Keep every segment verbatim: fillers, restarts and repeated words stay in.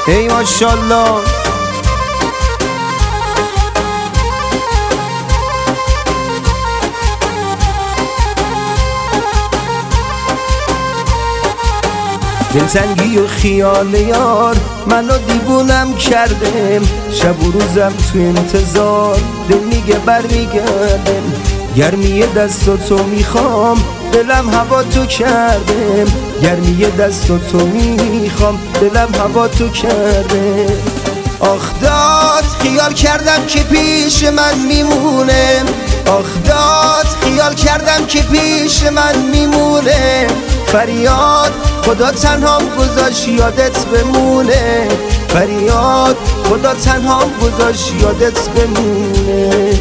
ای ماشالله. دلتنگی و خیال یار منو دیوونم کردم، شب و روزم تو انتظار، دل میگه برمیگردم. گرمی دستاتو میخوام، دلم هوا تو کردم. گرمی دستاتو میخوام، دلم هوا تو کردم. آخ داد خیال کردم که پیش من میمونه، آخ داد خیال کردم که پیش من میمونه. فریاد خدا تنهام گذاشت یادت بمونه، فریاد خدا تنهام گذاشت یادت بمونه.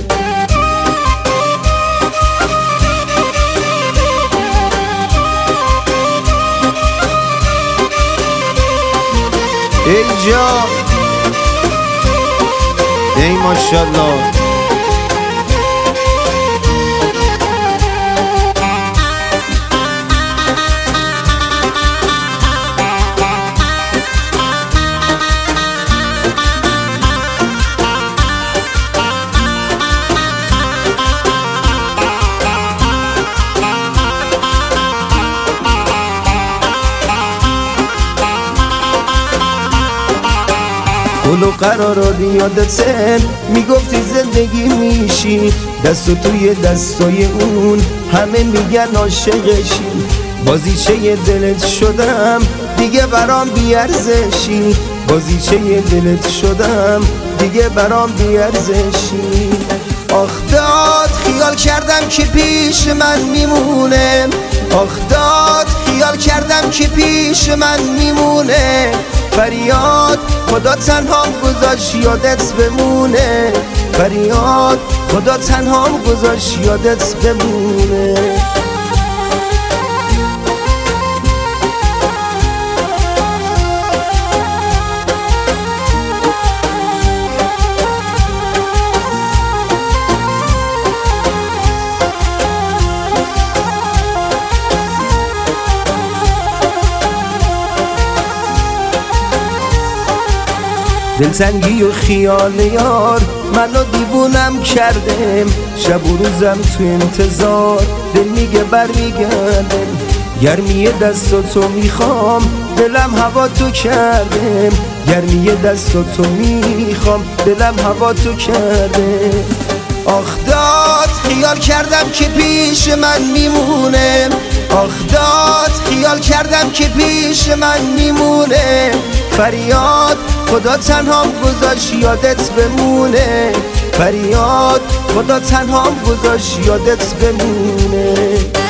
ای جان ای ماشالله. گل و قرارات یادتن، میگفتی زندگی میشی، دستو توی دستای اون همه میگن عاشقشی. بازیچه دلت شدم دیگه برام بیارزشی، بازیچه دلت شدم دیگه برام بیارزشی. آخ داد خیال کردم که پیش من میمونه، آخ داد خیال کردم که پیش من میمونه. فریاد خدا تنهام گذاشت یادت بمونه، فریاد خدا تنهام گذاشت یادت بمونه. دلتنگی و خیال یار منو دیوونم کردم، شب و روزم تو انتظار، دل میگه برمیگردم. گرمی دستاتو میخوام، دلم هوا تو کردم. گرمی دستاتو میخوام، دلم هوا تو کردم. آخ داد خیال کردم که پیش من میمونه، آخ داد خیال کردم که پیش من میمونه. فریاد خدا تنهام گذاشت یادت بمونه، فریاد خدا تنهام گذاشت یادت بمونه.